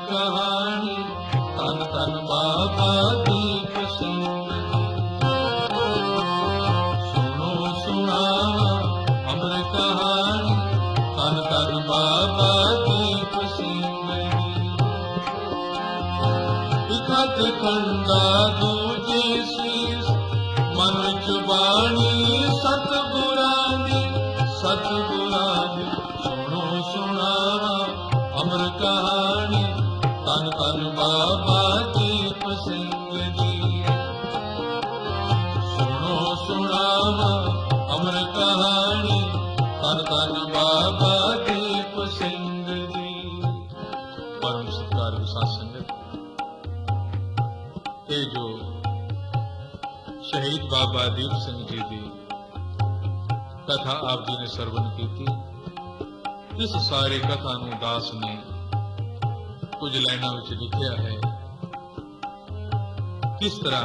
कहानी तन तन बाबा दीप सिंह। सुनो सुनावा अमर कहानी तन तन बाबा दीप सिंह। इकत खंडा दूजे शीस मन जुबानी सतगुरां दी सतगुरां दी। सुनो सुनावा अमर कहानी तन तन बाबा दीप सिंह जी। सुनो सुनावा अमर कहानी तन तन बाबा दीप सिंह जी। परम सत्कार विसार संगत, ये जो शहीद बाबा दीप सिंह जी की कथा आप जी ने सरवण की थी। इस सारे कथा नूं दास ने कुछ लाइनां विच लिखिया है। किस तरह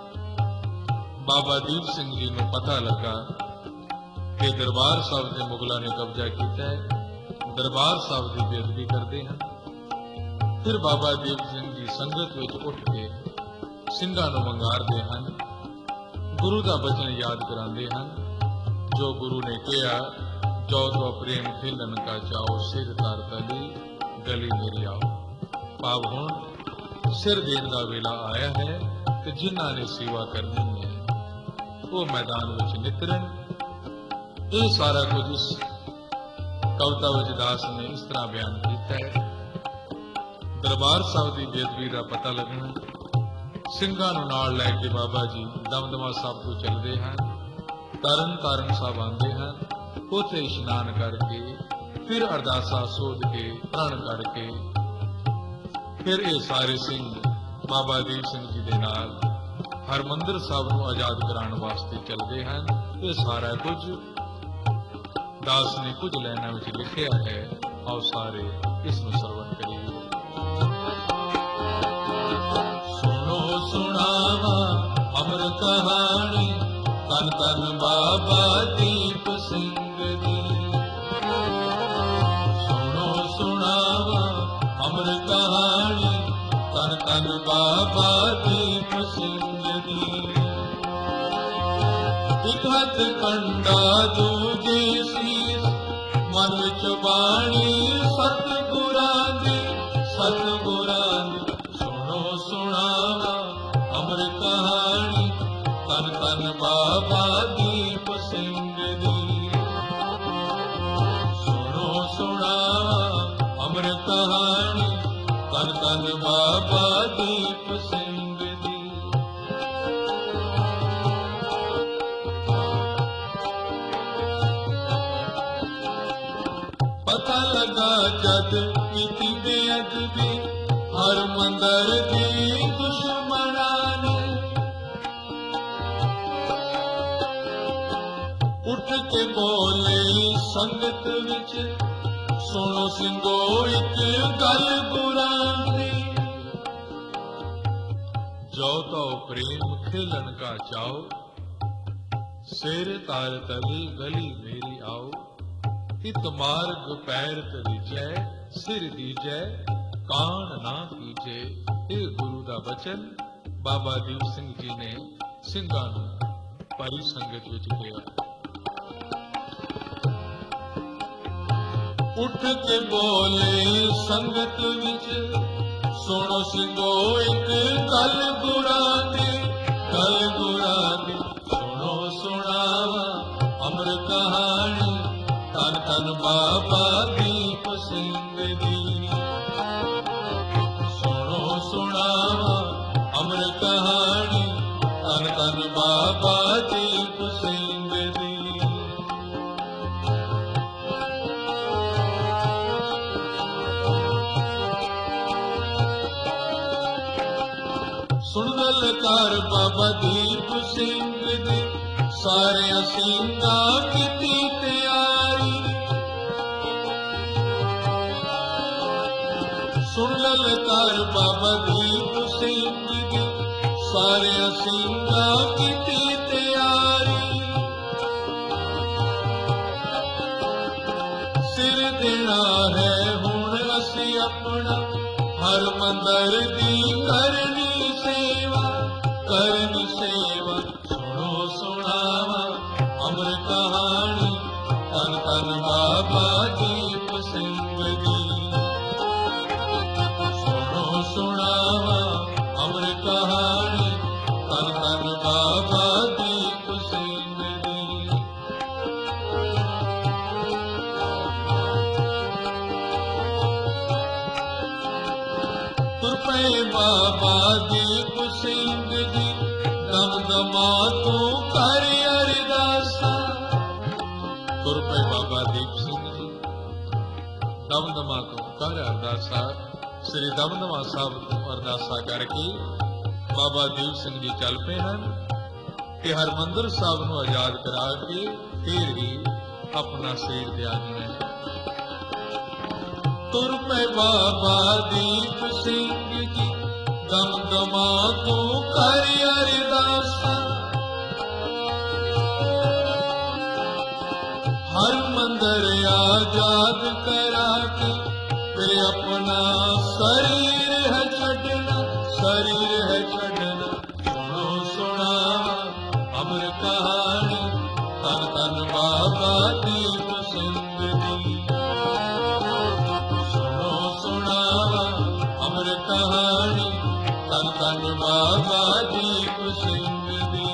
बाबा दीप सिंह जी नूं पता लगा कि दरबार साहब के मुगलों ने कब्जा किया है, दरबार साहब की बेअदबी करते हैं। फिर बाबा दीप सिंह जी संगत विच उठ के ਸਿੰਘਾਂ ਨੂੰ ਵੰਗਾਰਦੇ ਹਨ, गुरु का बचन याद कराते हैं जो गुरु ने कहा, जो तो प्रेम खेलन का चाओ सिर तार तली गली मेरी आओ। भाव हुण सिर देने का वेला आया है कि जिन्हां ने सेवा करनी है वो मैदान विच नितरन। ये सारा कुछ इस कविता विच दास ने इस तरह बयान किया है। दरबार साहब की बेअदबी का पता लगना, ਸਿੰਘਾਂ ਨੂੰ ਨਾਲ ਲੈ ਕੇ ਬਾਬਾ ਜੀ ਦਮਦਮਾ ਸਾਹਿਬ ਤੋਂ ਚੱਲਦੇ ਹਨ, ਤਰਨ ਤਾਰਨ ਸਾਹਿਬ ਆਉਂਦੇ ਹਨ, ਉੱਥੇ ਇਸ਼ਨਾਨ ਕਰਕੇ ਫਿਰ ਅਰਦਾਸਾਂ ਸੋਧ ਕੇ ਪ੍ਰਣ ਕਰਕੇ ਫਿਰ ਇਹ ਸਾਰੇ ਸਿੰਘ ਬਾਬਾ ਦੀਪ ਸਿੰਘ ਜੀ ਦੇ ਨਾਲ ਹਰਮੰਦਰ ਸਾਹਿਬ ਨੂੰ ਆਜ਼ਾਦ ਕਰਾਉਣ ਵਾਸਤੇ ਚੱਲਦੇ ਹਨ। ਇਹ ਸਾਰਾ ਕੁਝ ਦਾਸ ਨੇ ਕੁਝ ਲਾਈਨਾਂ ਵਿੱਚ ਲਿਖਿਆ ਹੈ। ਆਓ ਸਾਰੇ ਇਸ ਨੂੰ ਸਰਵਣ ਕਰੀਏ। सुनावा अमर कहानी तन तन बाबा दीप सिंह जी। सुनो सुनावा अमर कहानी तन तन बाबा दीप सिंह जी। एक हथ कंडा दूजे शीस मन विच बाणी सतगुरां दी सतगुरां दी। सुनो सुनावा अमर कहानी तन तन बाबा दीप सिंह जी। सुनो सुनावा अमर कहानी तन तन बाबा दीप सिंह जी। पता लगा जद कीती बेअदबी हरमंदर दी दुश्मना ने, उठ के बोले संगत विच सुनो सिंगो एक गल बुरां दी। जो तो प्रेम खेलन का चाओ सिर तार तली गली मेरी आओ। इत मार्ग पैर तरीजै सिर दीजै कान ना कीजे। ये गुरु का बचन बाबा दीप सिंह जी ने ਸਿੰਘਾਂ ਨੂੰ ਭਾਰੀ ਸੰਗਤ ਵਿੱਚ ਕਿਹਾ। उठ के बोले संगत विच सुनो सिंगो एक गल बुरां दी गल बुरां दी। सुनो सुनावा अमर कहानी तन तन बाबा दीप सिंह जी। सुनो सुनावा अमर कहानी तन तन बाबा दीप सिंह जी। सुन ललकार बाबा दीप सिंह दी सारे ਸਿੰਘਾਂ कीती तैयारी। सुन ललकार बाबा दीप सिंह दी सारे ਸਿੰਘਾਂ कीती तैयारी। सिर देना है हुण असी अपना हर मंदिर दी करनी सेवा सुनो सुनावा अमर कहानी तन तन बाबा दीप सिंह दी। सुनो सुनावा अमर कहानी तन तन बाबा दीप सिंह दी। तुपे बाबा दीप सिंह जी दमदमा तू कर अरदासा। तुरपे बाबा दीप सिंह जी दमदमा तू कर अरदासा। श्री दमदमा साहब तू अरदासा करके बाबा दीप सिंह जी चल पे हैं कि हरमंदिर साहब नू आजाद करा के फिर ही अपना शरीर त्यागना है। तुरपे बाबा दीप सिंह जी दमदमा तू कर अरदासा। हर मंदिर आजाद करा के फिर अपना शरीर है छड़ना सुनो सुनावा अमर कहानी तन तन बाबा दीप सिंह दी। सुनो सुनावा अमर कहानी तन तन बाबा दीप सिंह दी।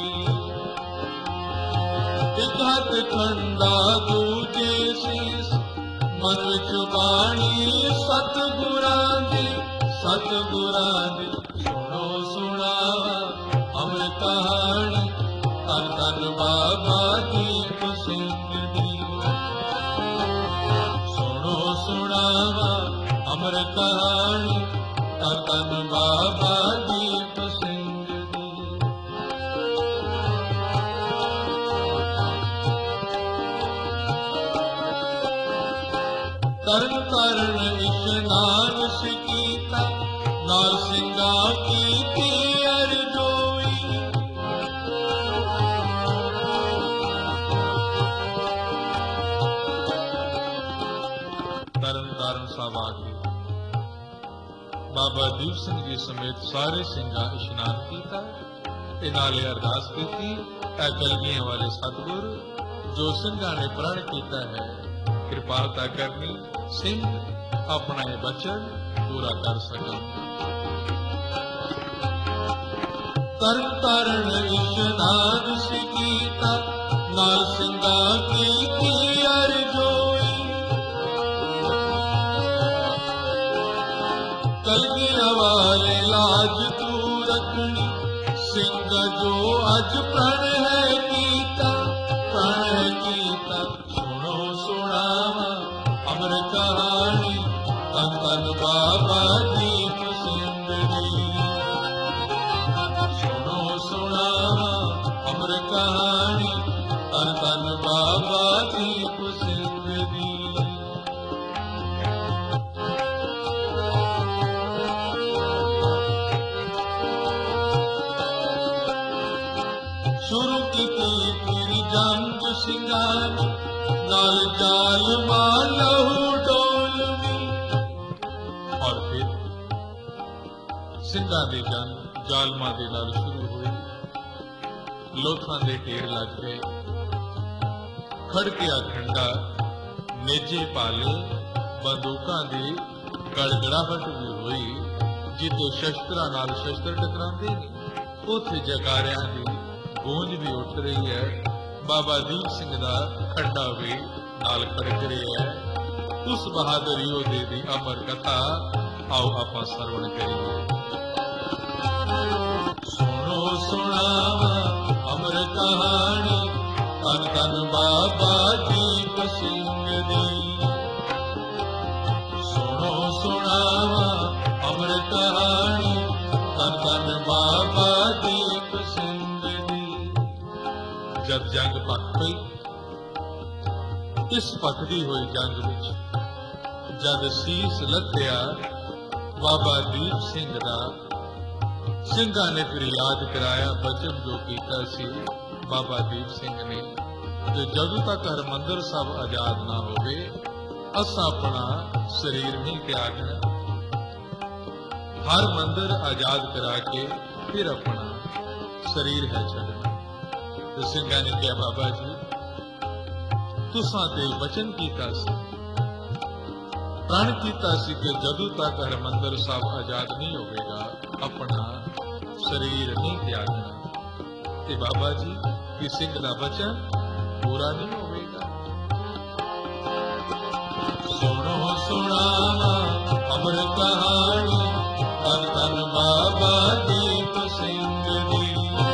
एक हाथ ठंडा दूजे शीस मन विच बाणी सतगुरां दी सुनो सुनावा अमर कहानी तन तन बाबा दीप सिंह दी। सुनो सुनावा अमर कहानी तन तन बाबा दीप सिंह दी। तरन तारण इशनान सिकीता नाल सिंगा की अरजोई। तरन तारण साहब आ गए। बाबा दीप सिंह जी समेत सारे सिंगा इशनान किया। नाले अरदास की कलगियां वाले सतगुर जो सिंगा ने प्रण किया है कृपालता करनी सिंह अपना ये वचन पूरा कर सके। तरन तारण इशनान सिकीता नाल सिंगा की अरजोई। कलगियां वाले लाज तू रखनी सिंह जो अज प्रण है कीता सुनो सुनावा अमर कहानी तन तन बाबा दीप सिंह दी। सुनो सुनावा अमर कहानी तन तन बाबा दीप सिंह दी। शुरू की फिर जंग सिंगानी नाल जाल लहू डोलवी। और फिर सिंगा दी जंग जालमा दे नाल शुरू हुई। लोथां दे ढेर लग गए। खड़किया खंडा नेजे पाले बंदूकां दी गड़गड़ाहट भी हुई। जिते शस्त्रां नाल शस्त्र टकरांदे ने उत्थे जकारियां दी गूंज भी उठ रही है। बाबा दीप सिंह दा खंडा भी नाल खड़क रही है। उस बहादुर योधे दी अमर कथा आओ आपां सरवण करिए। सुनो सुनावा अमर कहानी तन तन बाबा दीप सिंह दी। सुनो सुनावा अमर कहानी तन तन बाबा दीप सिंह दी। जब जंग पक गई इस पकड़ी हुई जंग विच जद सीस लथया बाबा दीप सिंह दा सिंघा ने फिर याद कराया बचन जो कीता सी बाबा दीप सिंह ने कि जदों तक हरमंदिर साहब आजाद ना होवे असां अपना शरीर नहीं त्यागना। हर मंदिर आजाद करा के फिर अपना शरीर है छड़ना। तो सिंघा ने कहा बाबा जी तुसा ते वचन कीता सी, प्रण कीता सी कि जदों तक हरमंदिर साहब आजाद नहीं होगा अपना शरीर नहीं त्यागना। ते बाबा जी कि सिंह का वचन पूरा नहीं होगा। सुनो सुनावा अमर कहानी धन धन बाबा दीप सिंह दी।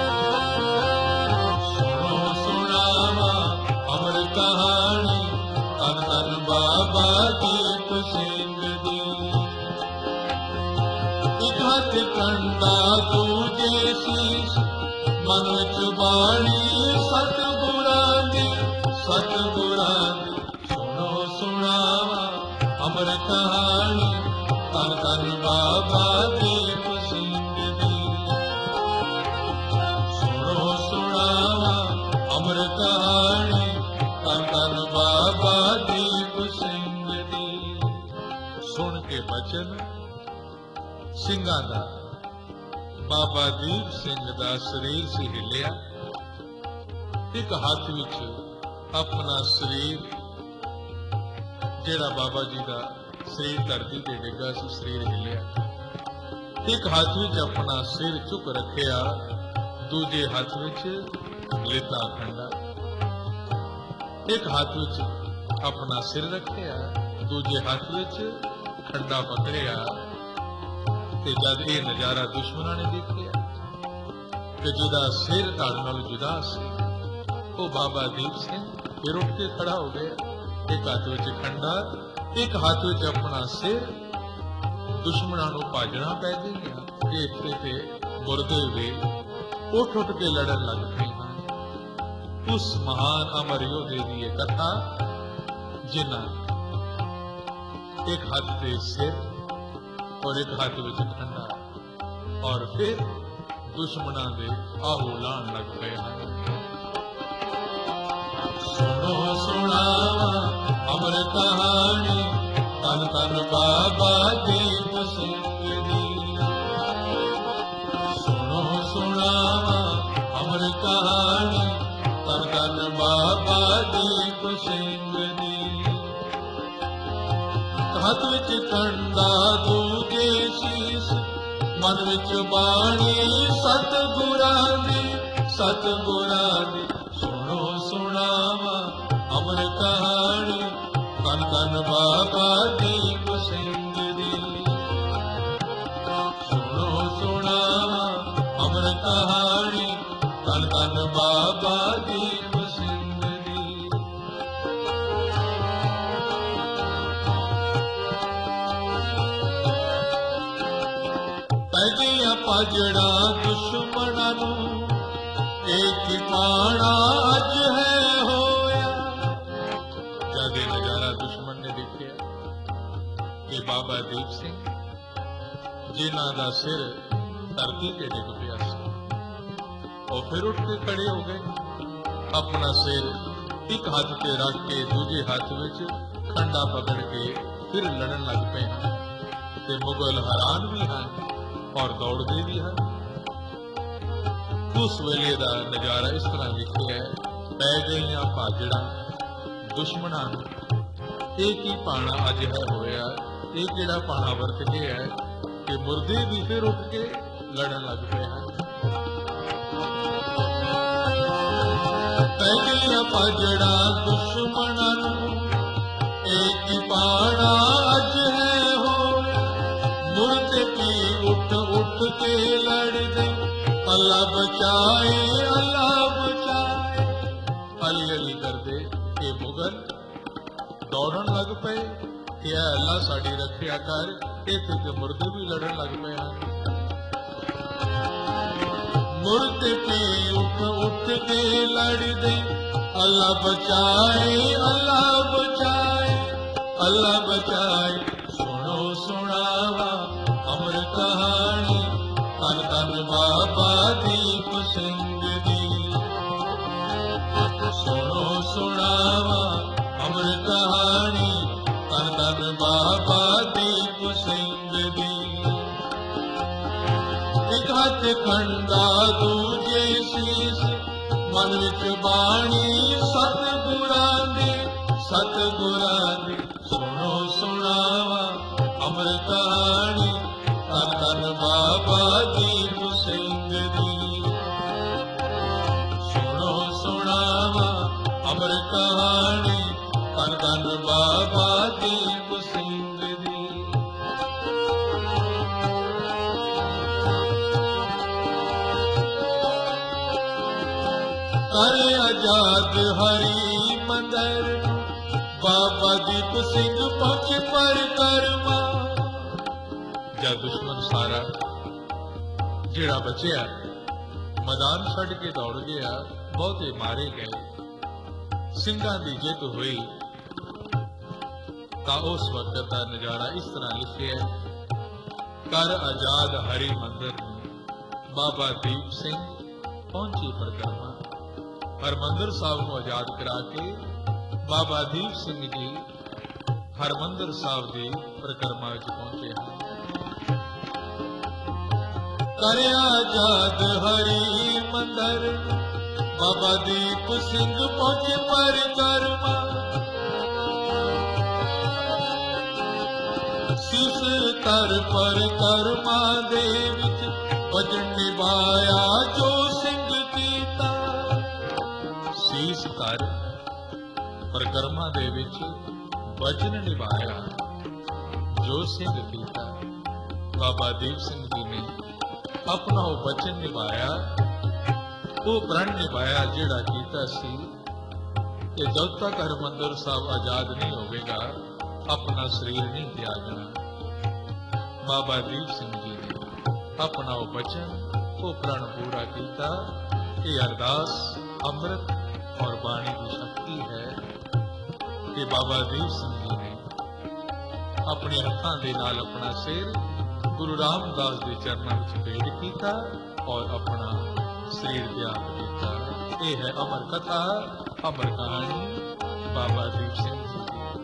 सुनो सुनावा अमर कहानी धन धन बाबा दीप सिंह दी। एक हाथ कंडा दूजे शीश मन विच बाणी सतगुरां दी सतगुरां दी। सुनो सुनावा अमर कहानी धन धन बाबा दीप सिंह दी। सुनो सुनावा अमर कहानी धन धन बाबा दीप सिंह दी। सुन के बचन ਸਿੰਘਾਂ ਦਾ बाबा दीप सिंह ਦਾ शरीर से हिलिया। एक हाथ विच अपना शरीर जेड़ा बाबा जी का शरीर धरती ते डिगा सी शरीर हिलिया। एक हाथ विच अपना सिर चुक रखिया, दूजे हाथ विच लेता खंडा। एक हाथ विच अपना सिर रखिया, दूजे हाथ विच खंडा पकड़िया। ते जद ये नजारा दुश्मना ने देखिया कि जिदा सिर धड़ नाल जुदा सी वो बाबा दीप सिंह फिर उठ के खड़ा हो गया। एक हाथ विच खंडा, एक हाथ विच अपना सिर। दुश्मना नूं भाजना पै गईयां कि इत्थे ते मुरदे वे उठ उठ के लड़न लग पए हैं। उस महान अमर योधे दी ये कथा जिन्हां एक हाथ ते सिर और एक हाथ विच खंडा और फिर दुश्मना दे आहू लाण लग पए हैं। सुनो सुनावा अमर कहानी धन धन बाबा दीप सिंह दी। सुनो सुनावा अमर कहानी धन धन बाबा दीप सिंह दी। हाथ विच खंडा दूजे शीश मन विच बाणी सतगुरां दी सतगुरां दी। सुनो सुनावा अमर कहानी धन धन बाबा दीप सिंह दी। सुनो सुनावा अमर कहानी धन धन बाबा दीप सिंह दी। पैगिया पाजड़ा दुश्मना नूं एक ही पाना अज है होया। जद ये नजारा दुश्मन ने देखिया कि बाबा दीप सिंह जिन्हां दा सिर धरती ते डिग पिया सी, और फिर उठ के खड़े हो गए। अपना सिर एक हाथ ते रख के दूजे हाथ विच खंडा पकड़ के फिर लड़न लग पे हैं। ते मुगल हैरान भी हैं और दौड़ते भी हैं। उस वेले का नजारा इस तरह लिखिया है। पै गईयां भाजड़ा दुश्मना नूं एक ही पाना अज है होया। ये किहड़ा पाना वरत गया है कि मुर्दे भी फिर उठ के लड़न लग पे हैं। पै गईयां भाजड़ा दुश्मना नूं एक ही पाना अज है होया। मुर्दे भी उठ उठ के लड़ गए, अल्लाह बचाए अल्लाह बचाए। अली अली करदे के मुगल दौड़न लग पे कि अल्लाह साडी रखिया कर। इत्थे ते मुर्दे भी लड़न लग पे हैं। मुर्दे भी उठ उठ के लड़ दे, अल्लाह बचाए अल्लाह बचाए अल्लाह बचाए। सुनो सुनावा अमर कहानी धन धन बाबा दीप सिंह दी। सुनो सुनावा अमर कहानी धन धन बाबा दीप सिंह दी। ਖੰਡਾ ਦੂਜੇ ਸੀਸ, ਮਨ ਵਿੱਚ ਬਾਣੀ ਸਤਿਗੁਰਾਂ ਦੀ, ਸਤਿਗੁਰਾਂ ਦੀ। ਸੁਣੋ ਸੁਣਾਵਾ ਅੰਮ੍ਰਿਤ ਕਹਾਣੀ, ਧੰਨ ਧੰਨ ਬਾਬਾ ਦੀਪ ਸਿੰਘ ਦੀ। ਸੁਣੋ ਸੁਣਾਵਾ ਅੰਮ੍ਰਿਤ ਕਹਾਣੀ, ਧੰਨ ਧੰਨ ਬਾਬਾ ਦੀਪ ਸਿੰਘ ਦੀ। ਕਰੇ ਆਜ਼ਾਦ ਹਰੀ ਮੰਦਰ, ਬਾਬਾ ਦੀਪ ਸਿੰਘ ਪਹੁੰਚੇ ਪਰਿਕਰਮਾ। ਜਦ ਦੁਸ਼ਮਨ ਸਾਰਾ ਜਿਹੜਾ ਬਚਿਆ ਮੈਦਾਨ ਛੱਡ ਕੇ ਦੌੜ ਗਿਆ, ਬਹੁਤੇ ਮਾਰੇ ਗਏ, ਸਿੰਘਾਂ ਦੀ ਜਿੱਤ ਹੋਈ, ਤਾਂ ਉਸ ਵਕਤ ਦਾ ਨਜ਼ਾਰਾ ਇਸ ਤਰ੍ਹਾਂ ਲਿਖਿਆ। ਕਰ ਆਜ਼ਾਦ ਹਰੀ ਮੰਦਰ ਨੂੰ ਬਾਬਾ ਦੀਪ ਸਿੰਘ ਪਹੁੰਚੇ ਪਰਿਕਰਮਾ। ਹਰਮੰਦਰ ਸਾਹਿਬ ਨੂੰ ਆਜ਼ਾਦ ਕਰਾ ਕੇ ਬਾਬਾ ਦੀਪ ਸਿੰਘ ਜੀ ਹਰਮੰਦਰ ਸਾਹਿਬ ਦੀ ਪਰਿਕਰਮਾ ਵਿੱਚ ਪਹੁੰਚੇ ਹਨ। ਕਰਿਆ ਆਜ਼ਾਦ ਹਰੀ ਮੰਦਰ, ਬਾਬਾ ਦੀਪ ਸਿੰਘ ਪਹੁੰਚੇ ਪਰਿਕਰਮਾ। ਸੀਸ ਧਰ ਪਰਿਕਰਮਾ ਦੇ ਵਿੱਚ, ਭਜਨ ਨਿਭਾਇਆ ਜੋ ਸਿੰਘ ਕੀਤਾ। ਸੀਸ ਧਰ ਪਰਿਕਰਮਾ ਦੇ ਵਿੱਚ ਵਚਨ ਨਿਭਾਇਆ ਜੋ ਸਿੰਘ ਕੀਤਾ। ਬਾਬਾ ਦੀਪ ਸਿੰਘ ਜੀ ਨੇ ਆਪਣਾ ਉਹ ਵਚਨ ਨਿਭਾਇਆ, ਉਹ ਪ੍ਰਣ ਨਿਭਾਇਆ ਜਿਹੜਾ ਕੀਤਾ ਸੀ ਕਿ ਜਦ ਤੱਕ ਹਰਿਮੰਦਰ ਸਾਹਿਬ ਆਜ਼ਾਦ ਨਹੀਂ ਹੋਵੇਗਾ, ਆਪਣਾ ਸਰੀਰ ਨਹੀਂ ਤਿਆਗਣਾ। ਬਾਬਾ ਦੀਪ ਸਿੰਘ ਜੀ ਨੇ ਆਪਣਾ ਉਹ ਵਚਨ, ਉਹ ਪ੍ਰਣ ਪੂਰਾ ਕੀਤਾ। ਇਹ ਅਰਦਾਸ ਅੰਮ੍ਰਿਤ ਔਰ ਬਾਣੀ ਦੀ ਸ਼ਕਤੀ ਹੈ ਕਿ ਬਾਬਾ ਦੀਪ ਸਿੰਘ ਜੀ ਨੇ ਆਪਣੇ ਹੱਥਾਂ ਦੇ ਨਾਲ ਆਪਣਾ ਸਿਰ ਗੁਰੂ ਰਾਮਦਾਸ ਦੇ ਚਰਨਾਂ ਵਿੱਚ ਭੇਟ ਕੀਤਾ ਔਰ ਆਪਣਾ ਸਰੀਰ ਤਿਆਗ ਦਿੱਤਾ। ਇਹ ਹੈ ਅਮਰ ਕਥਾ, ਅਮਰ ਕਹਾਣੀ ਬਾਬਾ ਦੀਪ ਸਿੰਘ ਜੀ ਦੀ।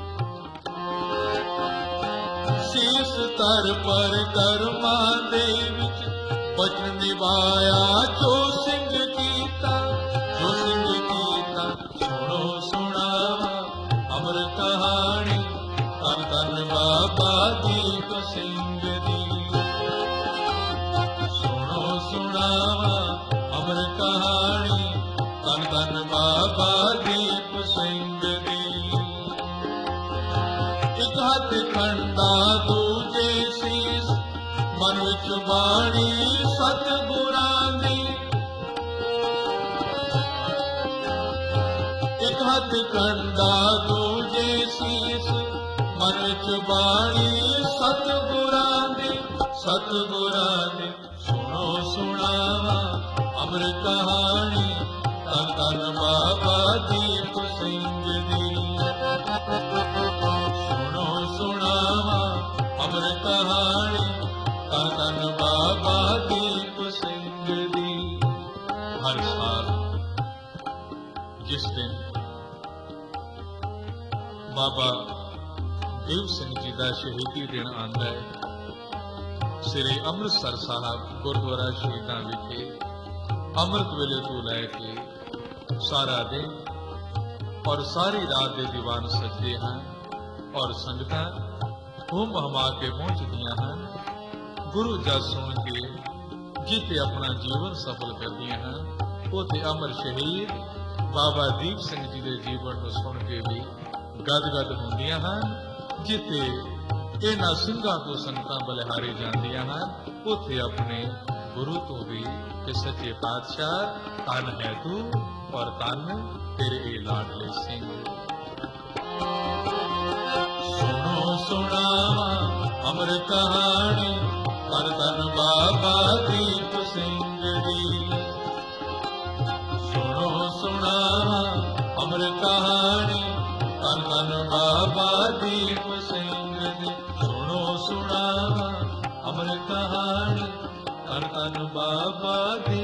ਸੀਸ ਧਰ ਪਰਿਕਰਮਾ ਦੇ ਵਿੱਚ, ਵਚਨ ਨਿਭਾਇਆ ਜੋ ਸਿੰਘ ਕੀਤਾ, ਜੋ ਸਿੰਘ ਕੀਤਾ। ਸੁਣੋ ਸੁਣਾਵਾ ਅਮਰ ਕਹਾਣੀ, ਧੰਨ ਧੰਨ ਬਾਬਾ ਦੀਪ ਸਿੰਘ ਦੀ। ਸੁਣੋ ਸੁਣਾਵਾ ਅਮਰ ਕਹਾਣੀ, ਧੰਨ ਧੰਨ ਬਾਬਾ ਦੀਪ ਸਿੰਘ ਦੀ। ਇੱਕ ਹੱਥ ਖੰਡਾ ਦੂਜੇ ਸੀਸ, ਮਨ ਵਿੱਚ ਬਾਣੀ ਸਤਿਗੁਰਾਂ ਦੀ। ਇੱਕ ਹੱਥ ਖੰਡਾ ਦੂਜੇ ਸੀਸ, ਮਨ ਵਿੱਚ ਬਾਣੀ ਸਤਿਗੁਰਾਂ ਦੀ, ਸਤਿਗੁਰਾਂ ਦੀ। ਸੁਣੋ ਸੁਣਾਵਾ ਅੰਮ੍ਰਿਤ ਕਹਾਣੀ, ਧੰਨ ਧੰਨ ਬਾਬਾ ਦੀਪ ਸਿੰਘ ਦੀ। ਸੁਣੋ ਸੁਣਾਵਾ ਅੰਮ੍ਰਿਤ ਕਹਾਣੀ, ਧੰਨ ਧੰਨ ਬਾਬਾ ਦੀਪ ਸਿੰਘ ਦੀ। ਹਰ ਸਾਲ ਜਿਸ ਦਿਨ ਬਾਬਾ ਦੀਪ ਸਿੰਘ ਜੀ ਦਾ ਸ਼ਹੀਦੀ ਦਿਨ ਆਉਂਦਾ ਹੈ, ਸ੍ਰੀ ਅੰਮ੍ਰਿਤਸਰ ਸਾਹਿਬ ਗੁਰਦੁਆਰਾ ਸ਼ਹੀਦਾਂ ਵਿਖੇ ਅੰਮ੍ਰਿਤ ਵੇਲੇ ਤੋਂ ਲੈ ਕੇ ਸਾਰਾ ਦਿਨ ਔਰ ਸਾਰੀ ਰਾਤ ਦੇ ਦੀਵਾਨ ਸਜਦੇ ਹਨ ਔਰ ਸੰਗਤਾਂ ਹੁਮ ਹਮਾ ਕੇ ਪਹੁੰਚਦੀਆਂ ਹਨ। ਗੁਰੂ ਜਸ ਸੁਣ ਕੇ ਜਿੱਥੇ ਆਪਣਾ ਜੀਵਨ ਸਫਲ ਕਰਦੀਆਂ ਹਨ, ਉੱਥੇ ਅਮਰ ਸ਼ਹੀਦ ਬਾਬਾ ਦੀਪ ਸਿੰਘ ਜੀ ਦੇ ਜੀਵਨ ਨੂੰ ਸੁਣ ਕੇ ਵੀ ਗਦ-ਗਦ ਹੁੰਦੀਆਂ ਹਨ। ਜਿੱਥੇ ਇਹਨਾਂ ਸਿੰਘਾਂ ਤੋਂ ਸੰਗਤਾਂ ਬਲਿਹਾਰੇ ਜਾਂਦੀਆਂ ਹਨ, ਉੱਥੇ ਆਪਣੇ ਗੁਰੂ ਤੋਂ ਵੀ ਕਿ ਸੱਚੇ ਪਾਤਸ਼ਾਹ ਧੰਨ ਹੈ ਤੂੰ ਔਰ ਧੰਨ ਤੇਰੇ ਇਹ ਲਾਡਲੇ ਸਿੰਘ। ਸੁਣੋ ਸੁਣਾਵਾ ਅਮਰ ਕਹਾਣੀ, ਧੰਨ ਧੰਨ ਬਾਬਾ ਦੀਪ ਸਿੰਘ ਦੀ। ਸੁਣੋ ਸੁਣਾਵਾ ਅਮਰ ਕਹਾਣੀ, ਧੰਨ ਧੰਨ ਬਾਬਾ ਦੀਪ ਸਿੰਘ ਦੀ। ਸੁਣੋ ਸੁਣਾਵਾ ਅਮਰ ਕਹਾਣੀ, ਧੰਨ ਧੰਨ ਬਾਬਾ ਦੀਪ